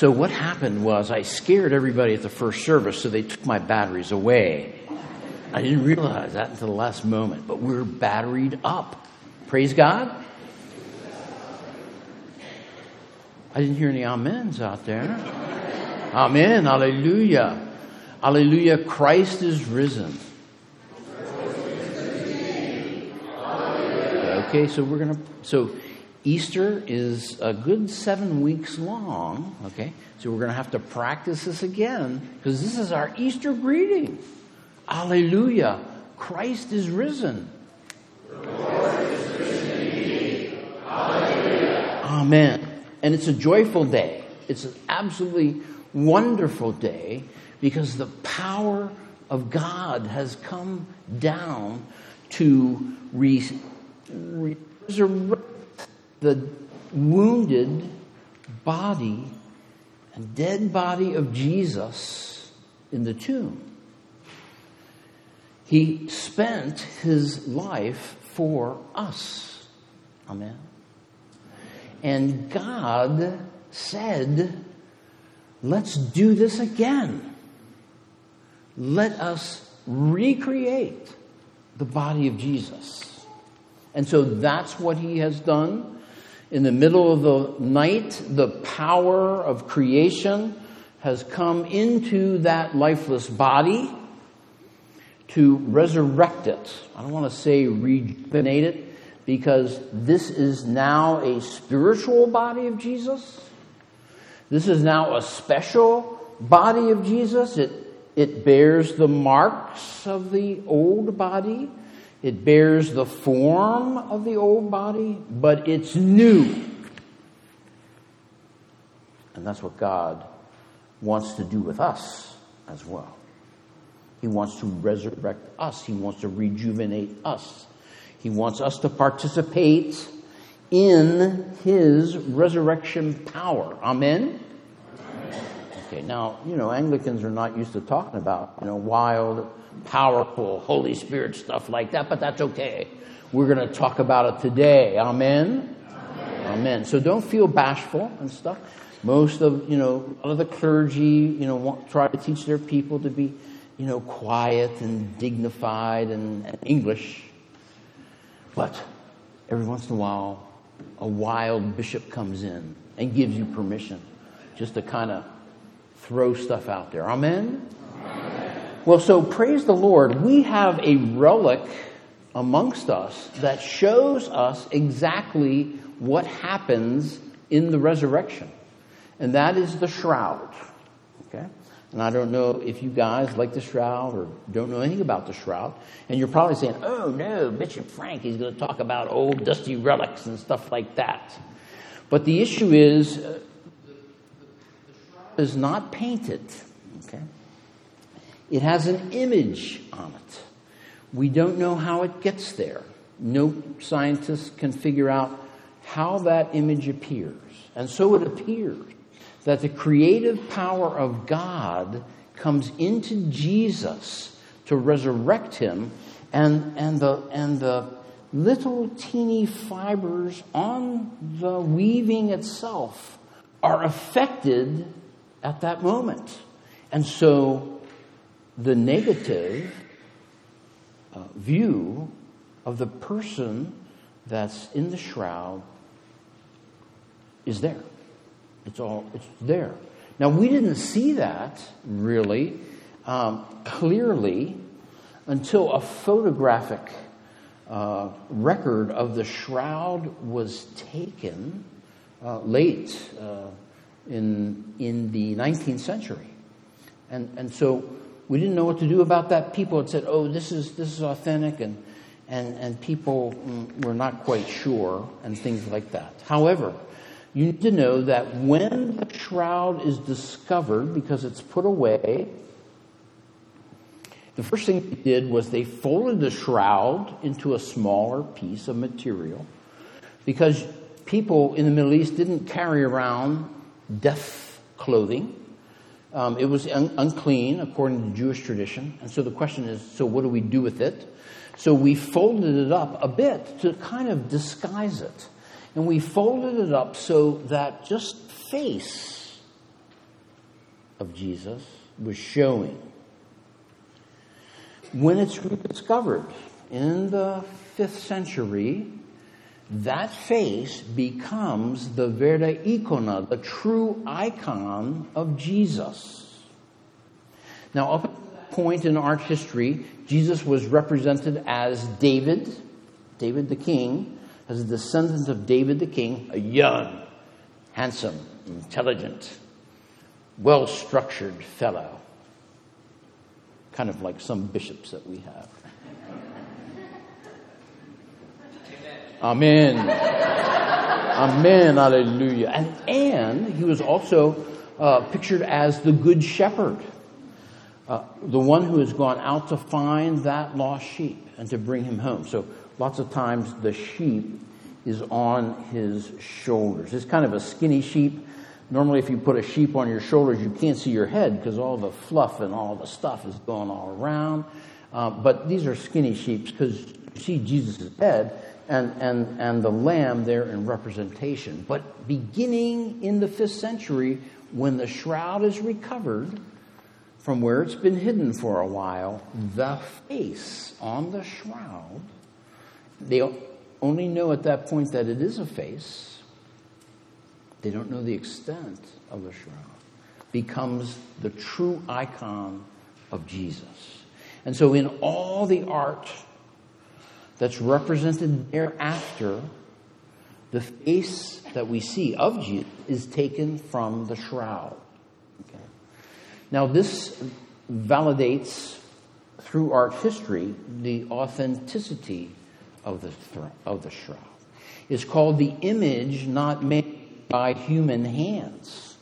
So what happened was I scared everybody at the first service, so they took my batteries away. I didn't realize that until the last moment, but we're batteried up. Praise God. I didn't hear any amens out there. Amen. Hallelujah. Hallelujah. Christ is risen. Okay, so Easter is a good 7 weeks long, okay? So we're going to have to practice this again because this is our Easter greeting. Hallelujah. Christ is risen. The Lord is risen indeed. Hallelujah. Amen. And it's a joyful day. It's an absolutely wonderful day because the power of God has come down to resurrect the wounded body and dead body of Jesus in the tomb. He spent his life for us. Amen. And God said, let's do this again. Let us recreate the body of Jesus. And so that's what he has done. In the middle of the night, the power of creation has come into that lifeless body to resurrect it. I don't want to say rejuvenate it, because this is now a spiritual body of Jesus. This is now a special body of Jesus. It bears the marks of the old body. It bears the form of the old body, but it's new. And that's what God wants to do with us as well. He wants to resurrect us. He wants to rejuvenate us. He wants us to participate in his resurrection power. Amen? Okay, now, Anglicans are not used to talking about, wild, powerful, Holy Spirit stuff like that, but that's okay. We're going to talk about it today. Amen? Amen. So don't feel bashful and stuff. Most of, a lot of the clergy, try to teach their people to be, quiet and dignified and English. But every once in a while, a wild bishop comes in and gives you permission just to kind of throw stuff out there. Amen? Amen. Well, so praise the Lord. We have a relic amongst us that shows us exactly what happens in the resurrection. And that is the shroud. Okay? And I don't know if you guys like the shroud or don't know anything about the shroud. And you're probably saying, oh no, Bishop Frank, he's going to talk about old dusty relics and stuff like that. But the issue is, the shroud is not painted. Okay? It has an image on it. We don't know how it gets there. No scientist can figure out how that image appears. And so it appears that the creative power of God comes into Jesus to resurrect him, and the little teeny fibers on the weaving itself are affected at that moment. And so the negative view of the person that's in the shroud is there. It's there. Now, we didn't see that really clearly until a photographic record of the shroud was taken late in the 19th century. And so we didn't know what to do about that. People had said, oh, this is authentic, and people were not quite sure, and things like that. However, you need to know that when the shroud is discovered, because it's put away, the first thing they did was they folded the shroud into a smaller piece of material, because people in the Middle East didn't carry around death clothing. It was unclean according to Jewish tradition. And so the question is, so what do we do with it? So we folded it up a bit to kind of disguise it. And we folded it up so that just face of Jesus was showing. When it's rediscovered in the 5th century, that face becomes the vera icona, the true icon of Jesus. Now, up at that point in art history, Jesus was represented as David the king, as a descendant of David the king, a young, handsome, intelligent, well-structured fellow. Kind of like some bishops that we have. Amen. Amen. Hallelujah. And he was also pictured as the good shepherd. The one who has gone out to find that lost sheep and to bring him home. So lots of times the sheep is on his shoulders. It's kind of a skinny sheep. Normally if you put a sheep on your shoulders, you can't see your head because all the fluff and all the stuff is going all around. But these are skinny sheep because you see Jesus' head and the lamb there in representation. But beginning in the 5th century, when the shroud is recovered from where it's been hidden for a while, the face on the shroud, they only know at that point that it is a face. They don't know the extent of the shroud. Becomes the true icon of Jesus. And so in all the art that's represented thereafter, the face that we see of Jesus is taken from the shroud. Okay. Now this validates through art history the authenticity of the shroud. It's called the image not made by human hands.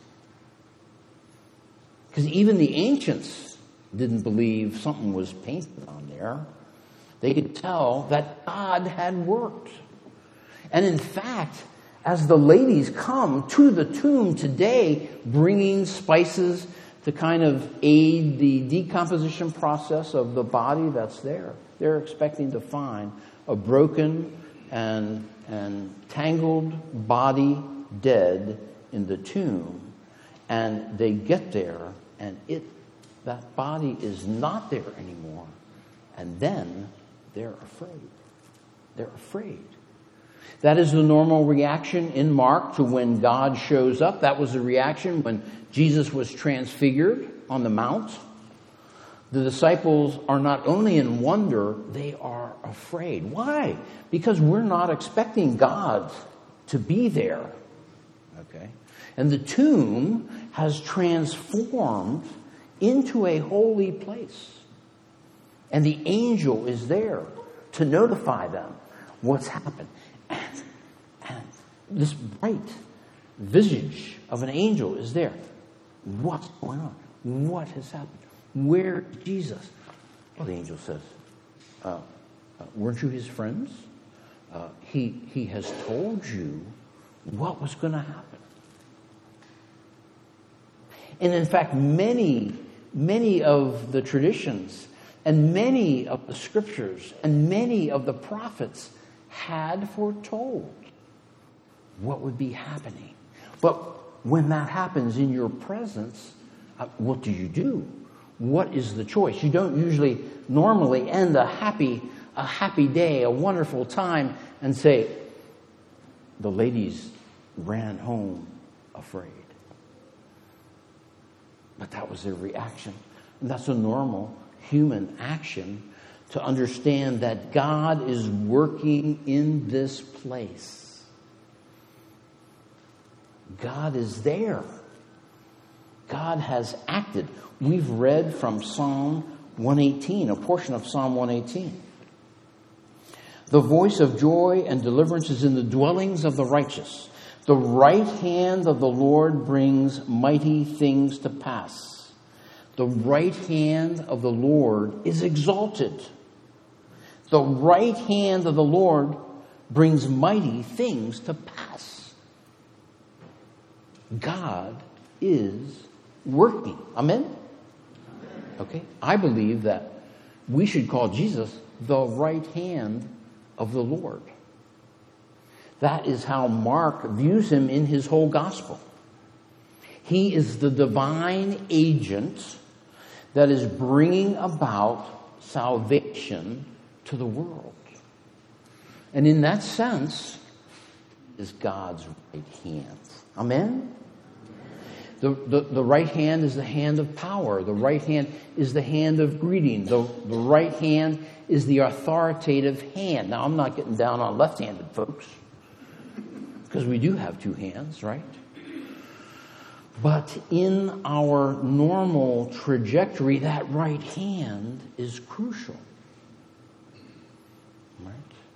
Because even the ancients didn't believe something was painted on there. They could tell that God had worked. And in fact, as the ladies come to the tomb today, bringing spices to kind of aid the decomposition process of the body that's there, they're expecting to find a broken and tangled body dead in the tomb. And they get there, and that body is not there anymore. And then they're afraid. They're afraid. That is the normal reaction in Mark to when God shows up. That was the reaction when Jesus was transfigured on the Mount. The disciples are not only in wonder, they are afraid. Why? Because we're not expecting God to be there. Okay? And the tomb has transformed into a holy place. And the angel is there to notify them what's happened. And this bright visage of an angel is there. What's going on? What has happened? Where is Jesus? Well, the angel says, weren't you his friends? He has told you what was going to happen. And in fact, many of the traditions and many of the scriptures and many of the prophets had foretold what would be happening. But when that happens in your presence, what do? What is the choice? You don't usually normally end a happy day, a wonderful time, and say, the ladies ran home afraid. But that was their reaction. And that's a normal human action to understand that God is working in this place. God is there. God has acted. We've read from Psalm 118, a portion of Psalm 118. The voice of joy and deliverance is in the dwellings of the righteous. The right hand of the Lord brings mighty things to pass. The right hand of the Lord is exalted. The right hand of the Lord brings mighty things to pass. God is working. Amen? Okay. I believe that we should call Jesus the right hand of the Lord. That is how Mark views him in his whole gospel. He is the divine agent that is bringing about salvation to the world. And in that sense, is God's right hand. Amen? The right hand is the hand of power. The right hand is the hand of greeting. The right hand is the authoritative hand. Now, I'm not getting down on left-handed folks, because we do have two hands, right? But in our normal trajectory, that right hand is crucial. Right?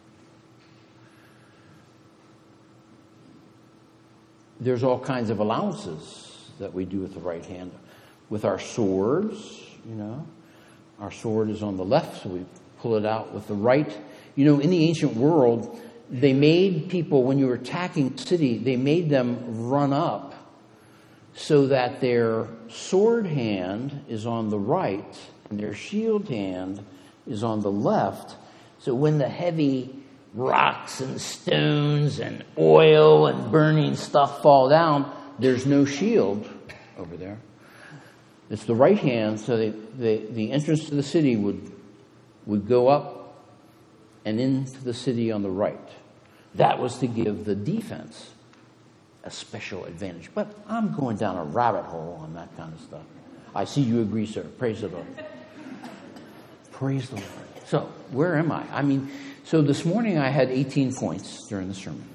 There's all kinds of allowances that we do with the right hand. With our swords, our sword is on the left, so we pull it out with the right. In the ancient world, they made people, when you were attacking a city, they made them run up so that their sword hand is on the right and their shield hand is on the left. So when the heavy rocks and stones and oil and burning stuff fall down, there's no shield over there. It's the right hand, so the entrance to the city would go up and into the city on the right. That was to give the defense a special advantage. But I'm going down a rabbit hole on that kind of stuff. I see you agree, sir. Praise the Lord. Praise the Lord. So, where am I? So this morning I had 18 points during the sermon.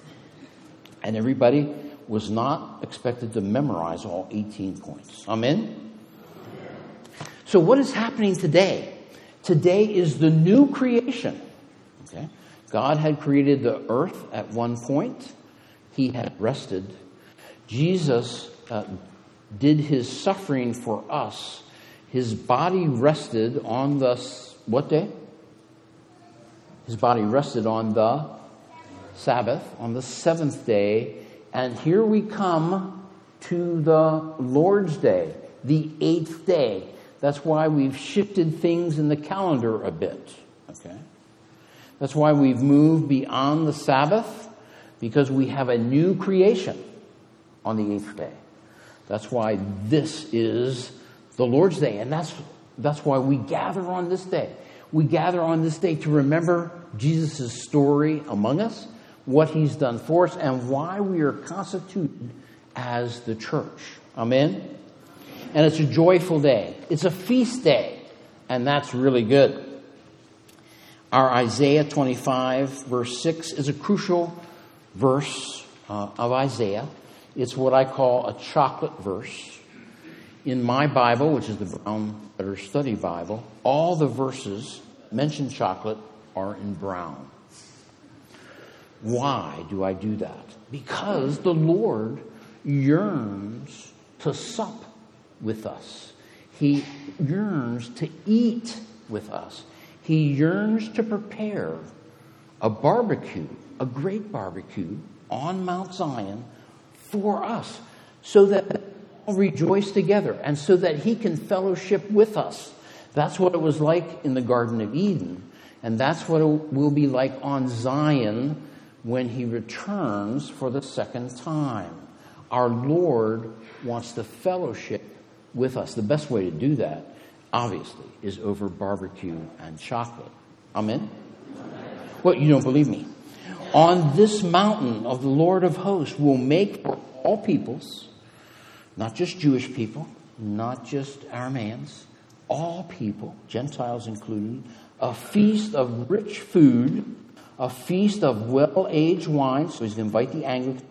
And everybody was not expected to memorize all 18 points. Amen? So what is happening today? Today is the new creation. Okay? God had created the earth at one point. He had rested. Jesus did his suffering for us. His body rested on the, what day? His body rested on the Sabbath, on the seventh day. And here we come to the Lord's Day, the 8th day. That's why we've shifted things in the calendar a bit. Okay? That's why we've moved beyond the Sabbath, because we have a new creation on the 8th day. That's why this is the Lord's Day. And that's why we gather on this day. We gather on this day to remember Jesus' story among us, what he's done for us, and why we are constituted as the church. Amen? And it's a joyful day. It's a feast day. And that's really good. Our Isaiah 25, verse 6, is a crucial verse of Isaiah. It's what I call a chocolate verse. In my Bible, which is the Brown Letter Study Bible, all the verses mention chocolate are in brown. Why do I do that? Because the Lord yearns to sup with us. He yearns to eat with us. He yearns to prepare a barbecue, a great barbecue on Mount Zion for us, so that we all rejoice together and so that he can fellowship with us. That's what it was like in the Garden of Eden. And that's what it will be like on Zion when he returns for the second time. Our Lord wants to fellowship with us. The best way to do that, obviously, is over barbecue and chocolate. Amen? Well, you don't believe me. On this mountain of the Lord of hosts will make for all peoples, not just Jewish people, not just Arameans, all people, Gentiles included, a feast of rich food, a feast of well-aged wine, so he's going to invite the Anglicans,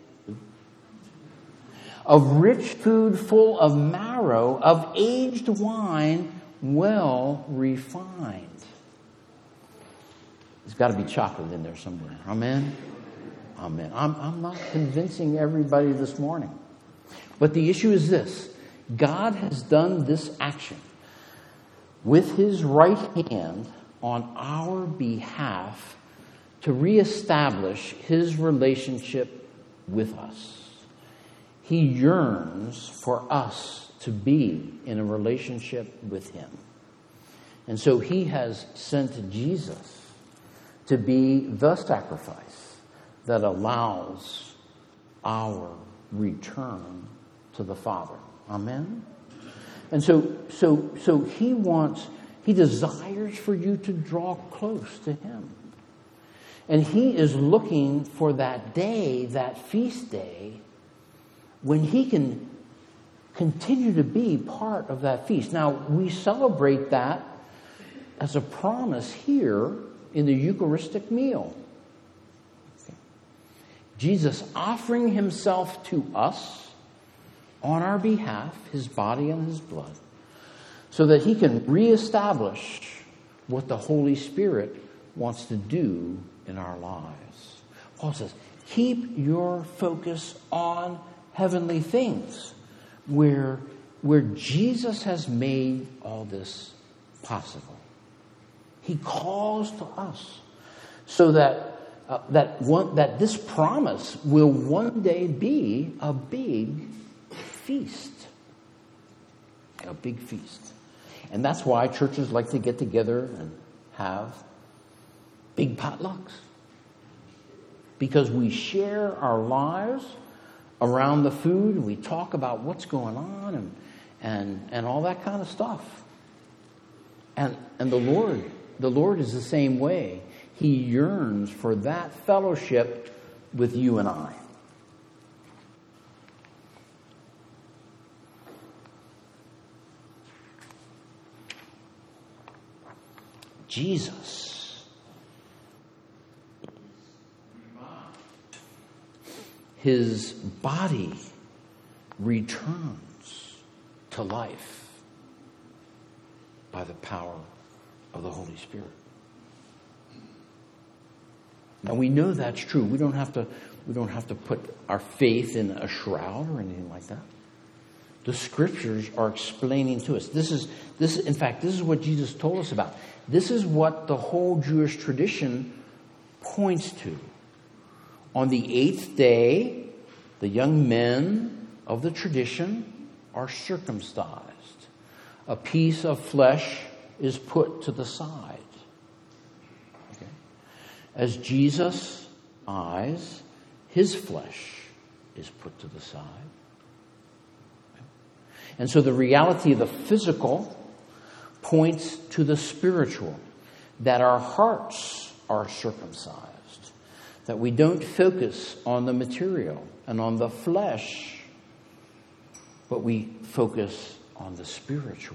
of rich food full of marrow, of aged wine well refined. There's got to be chocolate in there somewhere. Amen? Amen. I'm not convincing everybody this morning. But the issue is this. God has done this action with his right hand on our behalf to reestablish his relationship with us. He yearns for us to be in a relationship with him. And so he has sent Jesus to be the sacrifice that allows our return to the Father. Amen? And so he desires for you to draw close to him. And he is looking for that day, that feast day, when he can continue to be part of that feast. Now, we celebrate that as a promise here in the Eucharistic meal. Okay. Jesus offering himself to us on our behalf, his body and his blood, so that he can reestablish what the Holy Spirit wants to do in our lives. Paul says, keep your focus on heavenly things, where Jesus has made all this possible. He calls to us so that this promise will one day be a big feast. A big feast. And that's why churches like to get together and have big potlucks. Because we share our lives around the food, and we talk about what's going on and all that kind of stuff. And the Lord is the same way. He yearns for that fellowship with you and I. Jesus, his body returns to life by the power of the Holy Spirit. Now we know that's true. We don't have to put our faith in a shroud or anything like that. The scriptures are explaining to us. This is what Jesus told us about. This is what the whole Jewish tradition points to. On the 8th day, the young men of the tradition are circumcised. A piece of flesh is put to the side. Okay? As Jesus' eyes, his flesh is put to the side. And so the reality of the physical points to the spiritual, that our hearts are circumcised, that we don't focus on the material and on the flesh, but we focus on the spiritual.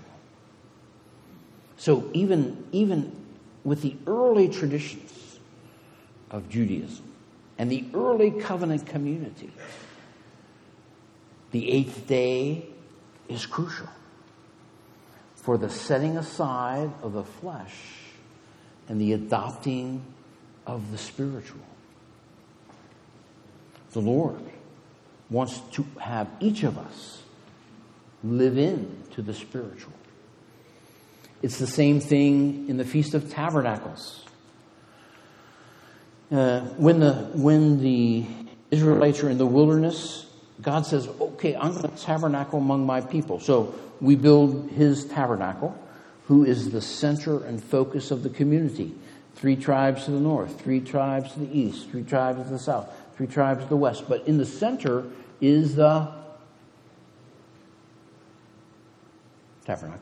So even with the early traditions of Judaism and the early covenant community, the 8th day is crucial for the setting aside of the flesh and the adopting of the spiritual. The Lord wants to have each of us live into the spiritual. It's the same thing in the Feast of Tabernacles. When the Israelites are in the wilderness, God says, okay, I'm going to tabernacle among my people. So we build his tabernacle, who is the center and focus of the community. 3 tribes to the north, 3 tribes to the east, 3 tribes to the south, 3 tribes to the west. But in the center is the tabernacle.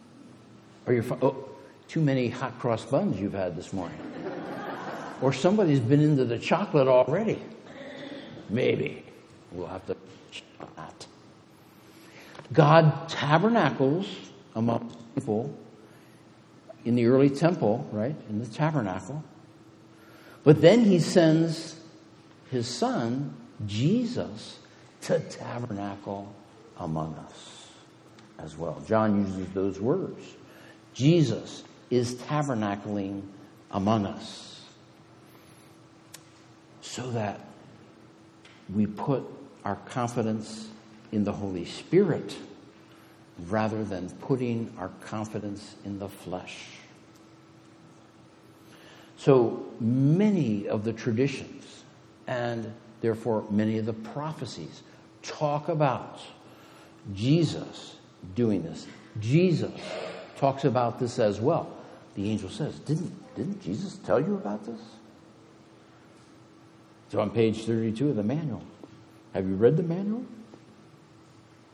Too many hot cross buns you've had this morning. Or somebody's been into the chocolate already. Maybe. We'll have to check on that. God tabernacles among people in the early temple, right? In the tabernacle. But then he sends his son, Jesus, to tabernacle among us as well. John uses those words. Jesus is tabernacling among us so that we put our confidence in the Holy Spirit rather than putting our confidence in the flesh. So many of the traditions and therefore many of the prophecies talk about Jesus doing this. Jesus talks about this as well. The angel says, didn't Jesus tell you about this? It's on page 32 of the manual. Have you read the manual?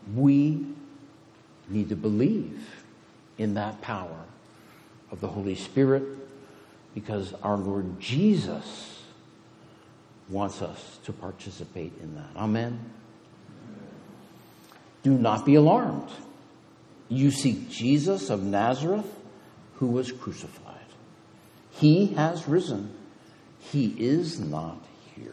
We need to believe in that power of the Holy Spirit because our Lord Jesus wants us to participate in that. Amen. Do not be alarmed. You seek Jesus of Nazareth, who was crucified. He has risen. He is not here.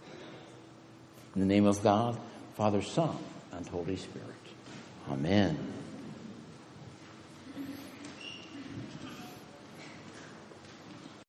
In the name of God, Father, Son, and Holy Spirit. Amen.